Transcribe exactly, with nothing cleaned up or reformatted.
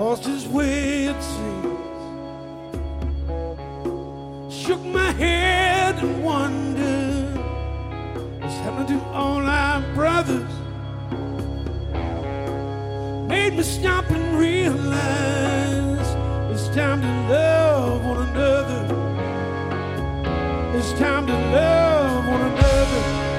lost his way, it seems. Shook my head and wondered what's happening to all our brothers. Made me stop and realize it's time to love one another. It's time to love one another.